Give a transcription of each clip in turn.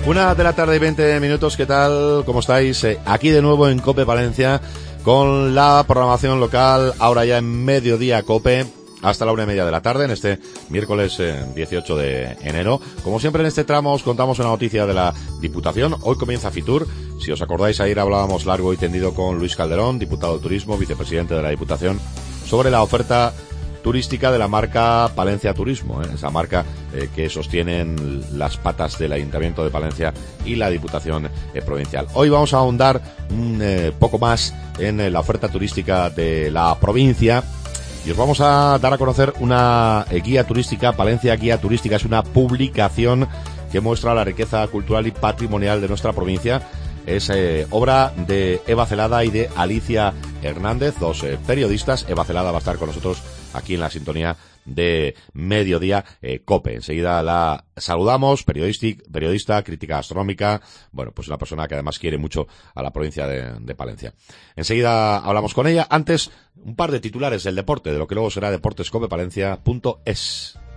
1:20 p.m, ¿qué tal? ¿Cómo estáis? Aquí de nuevo en COPE Palencia con la programación local, ahora ya en Mediodía COPE, hasta la 1:30 de la tarde, en este miércoles 18 de enero. Como siempre en este tramo os contamos una noticia de la Diputación. Hoy comienza Fitur. Si os acordáis, ayer hablábamos largo y tendido con Luis Calderón, diputado de Turismo, vicepresidente de la Diputación, sobre la oferta turística de la marca Palencia Turismo, esa marca que sostienen las patas del Ayuntamiento de Palencia y la Diputación Provincial. Hoy vamos a ahondar un poco más en la oferta turística de la provincia y os vamos a dar a conocer una guía turística. Palencia Guía Turística es una publicación que muestra la riqueza cultural y patrimonial de nuestra provincia. Es obra de Eva Celada y de Alicia Hernández, dos periodistas. Eva Celada va a estar con nosotros aquí en la sintonía de Mediodía COPE. Enseguida la saludamos, periodista, crítica gastronómica, bueno, pues una persona que además quiere mucho a la provincia de Palencia. Enseguida hablamos con ella. Antes, un par de titulares del deporte, de lo que luego será deportescopepalencia.es.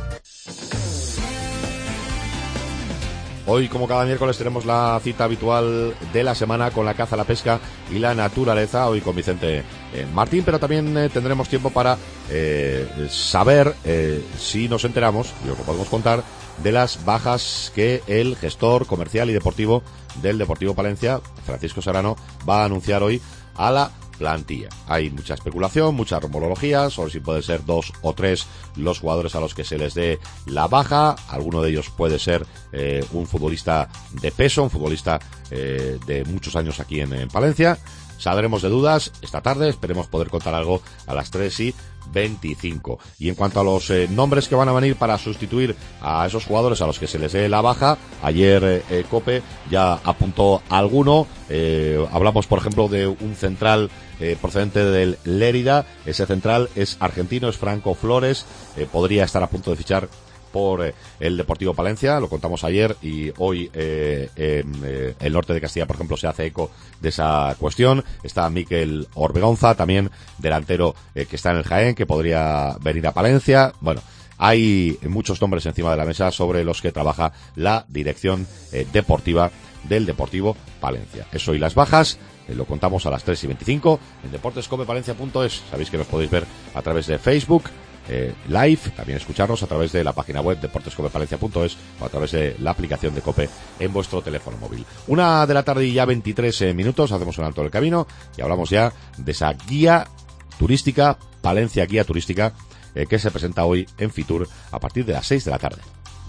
Hoy, como cada miércoles, tenemos la cita habitual de la semana con la caza, la pesca y la naturaleza. Hoy con Vicente Martín, pero también tendremos tiempo para saber si nos enteramos, y os lo podemos contar, de las bajas que el gestor comercial y deportivo del Deportivo Palencia, Francisco Serrano, va a anunciar hoy a la plantilla. Hay mucha especulación, mucha rumorología sobre si puede ser 2 o 3 los jugadores a los que se les dé la baja. Alguno de ellos puede ser un futbolista de peso, un futbolista de muchos años aquí en Palencia. Saldremos de dudas esta tarde, esperemos poder contar algo a las 3:25. Y en cuanto a los nombres que van a venir para sustituir a esos jugadores a los que se les dé la baja, ayer COPE ya apuntó alguno. Hablamos, por ejemplo, de un central procedente del Lérida. Ese central es argentino, es Franco Flores. Podría estar a punto de fichar por el Deportivo Palencia, lo contamos ayer, y hoy el norte de Castilla, por ejemplo, se hace eco de esa cuestión. Está Mikel Orbegonza, también delantero que está en el Jaén, que podría venir a Palencia. Bueno, hay muchos nombres encima de la mesa sobre los que trabaja la dirección deportiva del Deportivo Palencia. Eso y las bajas lo contamos a las 3:25 en deportescopepalencia.es. Sabéis que nos podéis ver a través de Facebook live, también escucharnos a través de la página web deportescopepalencia.es o a través de la aplicación de COPE en vuestro teléfono móvil. 1:00 y ya 23 minutos, hacemos un alto del camino y hablamos ya de esa guía turística, Palencia Guía Turística, que se presenta hoy en Fitur a partir de las 6 de la tarde.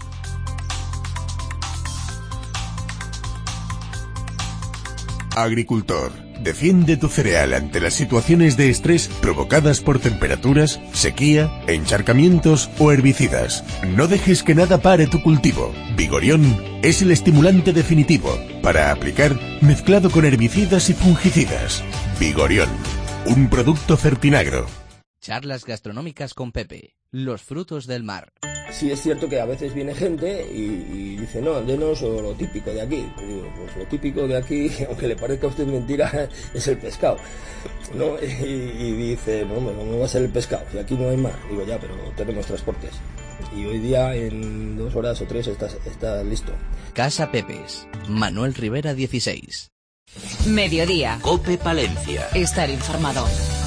Agricultor, defiende tu cereal ante las situaciones de estrés provocadas por temperaturas, sequía, encharcamientos o herbicidas. No dejes que nada pare tu cultivo. Vigorión es el estimulante definitivo para aplicar mezclado con herbicidas y fungicidas. Vigorión, un producto Fertinagro. Charlas gastronómicas con Pepe, los frutos del mar. Sí es cierto que a veces viene gente y dice, no, denos lo típico de aquí. Y digo, pues lo típico de aquí, aunque le parezca a usted mentira, es el pescado, ¿no? Y dice, no, ¿cómo va a ser el pescado? Si aquí no hay mar. Digo, ya, pero tenemos transportes. Y hoy día, en 2 horas o 3, está listo. Casa Pepes, Manuel Rivera 16. Mediodía. COPE Palencia. Estar informado.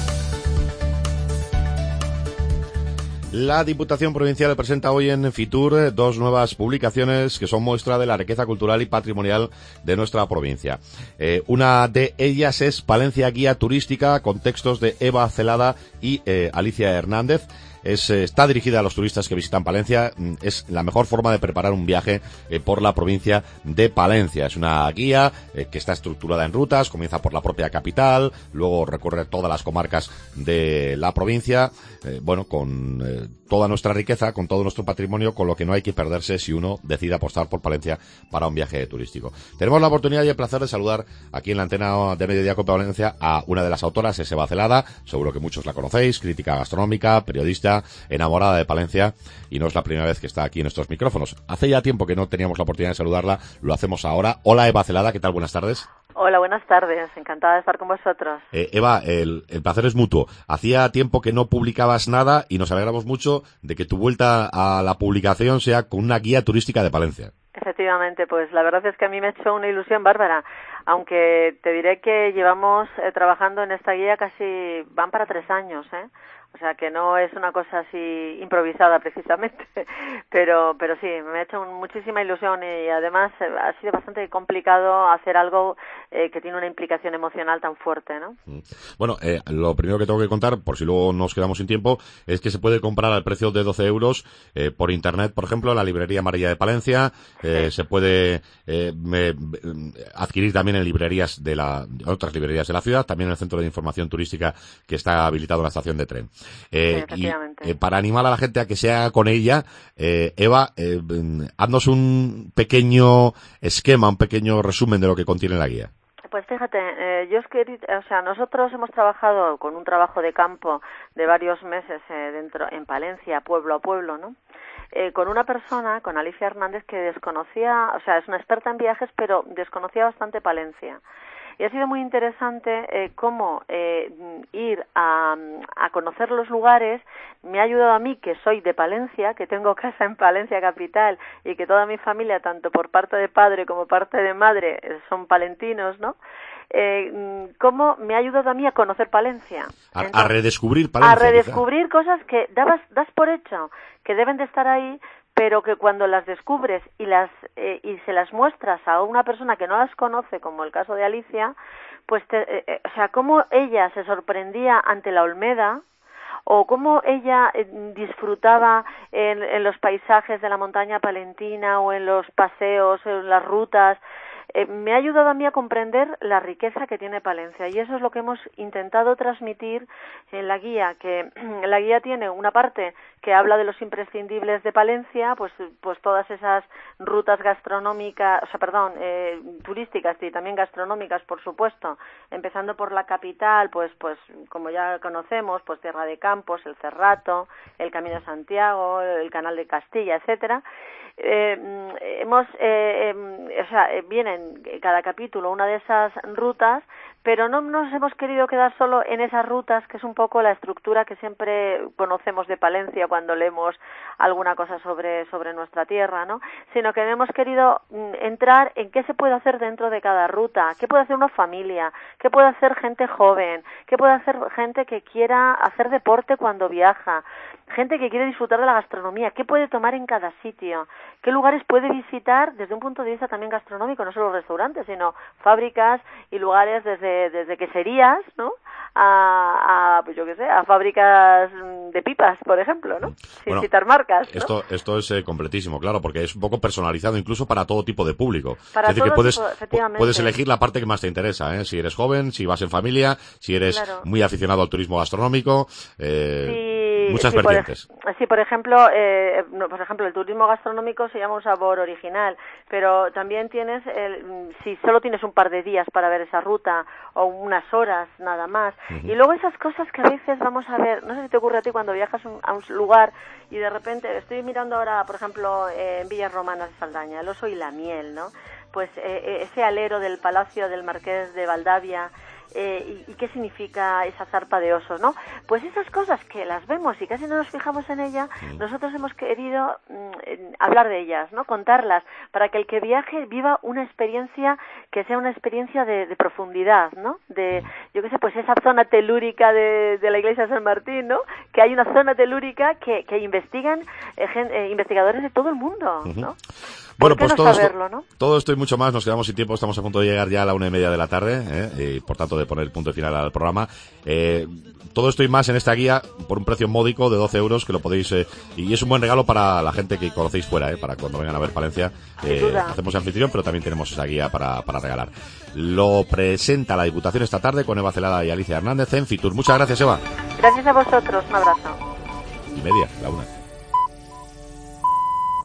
La Diputación Provincial presenta hoy en Fitur 2 nuevas publicaciones que son muestra de la riqueza cultural y patrimonial de nuestra provincia. Una de ellas es Palencia Guía Turística, con textos de Eva Celada y Alicia Hernández. Está dirigida a los turistas que visitan Palencia. Es la mejor forma de preparar un viaje por la provincia de Palencia. Es una guía que está estructurada en rutas, comienza por la propia capital, luego recorre todas las comarcas de la provincia, con toda nuestra riqueza, con todo nuestro patrimonio, con lo que no hay que perderse si uno decide apostar por Palencia para un viaje turístico. Tenemos la oportunidad y el placer de saludar aquí en la antena de Mediodía COPE Palencia a una de las autoras, es Eva Celada. Seguro que muchos la conocéis, crítica gastronómica, periodista, enamorada de Palencia, y no es la primera vez que está aquí en estos micrófonos. Hace ya tiempo que no teníamos la oportunidad de saludarla, lo hacemos ahora. Hola Eva Celada, ¿qué tal? Buenas tardes. Hola, buenas tardes. Encantada de estar con vosotros. Eva, el placer es mutuo. Hacía tiempo que no publicabas nada y nos alegramos mucho de que tu vuelta a la publicación sea con una guía turística de Palencia. Efectivamente, pues la verdad es que a mí me ha hecho una ilusión bárbara, aunque te diré que llevamos trabajando en esta guía casi, van para 3 años, ¿eh? O sea que no es una cosa así improvisada precisamente, pero sí, me ha hecho muchísima ilusión y además ha sido bastante complicado hacer algo que tiene una implicación emocional tan fuerte, ¿no? Bueno, lo primero que tengo que contar, por si luego nos quedamos sin tiempo, es que se puede comprar al precio de 12 euros por internet, por ejemplo, en la librería Amarilla de Palencia, Sí. se puede adquirir también en librerías otras librerías de la ciudad, también en el centro de información turística que está habilitado en la estación de tren. Efectivamente. Y para animar a la gente a que se haga con ella, Eva, haznos un pequeño esquema, un pequeño resumen de lo que contiene la guía. Pues fíjate, nosotros hemos trabajado con un trabajo de campo de varios meses dentro en Palencia, pueblo a pueblo, ¿no? Con una persona, con Alicia Hernández, que desconocía, o sea, es una experta en viajes, pero desconocía bastante Palencia. Y ha sido muy interesante cómo ir a conocer los lugares. Me ha ayudado a mí, que soy de Palencia, que tengo casa en Palencia capital y que toda mi familia, tanto por parte de padre como parte de madre, son palentinos, ¿no? Cómo me ha ayudado a mí a conocer Palencia. A redescubrir Palencia. A redescubrir cosas que das por hecho, que deben de estar ahí, pero que cuando las descubres y se las muestras a una persona que no las conoce, como el caso de Alicia, pues o sea, cómo ella se sorprendía ante la Olmeda, o cómo ella disfrutaba en los paisajes de la montaña palentina, o en los paseos, en las rutas. Me ha ayudado a mí a comprender la riqueza que tiene Palencia, y eso es lo que hemos intentado transmitir en la guía, que la guía tiene una parte que habla de los imprescindibles de Palencia, pues todas esas rutas gastronómicas, turísticas y también gastronómicas, por supuesto, empezando por la capital, pues como ya conocemos, pues Tierra de Campos, el Cerrato, el Camino de Santiago, el Canal de Castilla, etcétera. Vienen cada capítulo una de esas rutas, pero no nos hemos querido quedar solo en esas rutas, que es un poco la estructura que siempre conocemos de Palencia cuando leemos alguna cosa sobre nuestra tierra, ¿no? Sino que hemos querido entrar en qué se puede hacer dentro de cada ruta, qué puede hacer una familia, qué puede hacer gente joven, qué puede hacer gente que quiera hacer deporte cuando viaja, gente que quiere disfrutar de la gastronomía, qué puede tomar en cada sitio, qué lugares puede visitar desde un punto de vista también gastronómico, no solo restaurantes, sino fábricas y lugares desde queserías, ¿no? A fábricas de pipas, por ejemplo, ¿no? Sin citar marcas, ¿no? Esto es completísimo, claro, porque es un poco personalizado incluso para todo tipo de público. Para es decir, todo que tipo, efectivamente. puedes elegir la parte que más te interesa, ¿eh? Si eres joven, si vas en familia, si eres muy aficionado al turismo gastronómico, muchas vertientes. Por ejemplo, el turismo gastronómico se llama un sabor original, pero también tienes, si solo tienes un par de días para ver esa ruta, o unas horas nada más, y luego esas cosas que a veces vamos a ver, no sé si te ocurre a ti cuando viajas a un lugar y de repente, estoy mirando ahora, por ejemplo, en Villas Romanas de Saldaña, el oso y la miel, ¿no? Pues ese alero del Palacio del Marqués de Valdavia, y qué significa esa zarpa de osos, ¿no? Pues esas cosas que las vemos y casi no nos fijamos en ellas, nosotros hemos querido hablar de ellas, ¿no? Contarlas, para que el que viaje viva una experiencia que sea una experiencia de profundidad, ¿no? Pues esa zona telúrica de la iglesia de San Martín, ¿no? Que hay una zona telúrica que investigan investigadores de todo el mundo, ¿no? Bueno, pues todo esto y mucho más. Nos quedamos sin tiempo, estamos a punto de llegar ya a la 1:30 de la tarde, y por tanto de poner punto final al programa. Todo esto y más en esta guía por un precio módico de 12 euros, que lo podéis, y es un buen regalo para la gente que conocéis fuera, para cuando vengan a ver Palencia. Hacemos anfitrión, pero también tenemos esa guía para regalar. Lo presenta la Diputación esta tarde con Eva Celada y Alicia Hernández en Fitur. Muchas gracias, Eva. Gracias a vosotros, un abrazo. 1:30, la 1.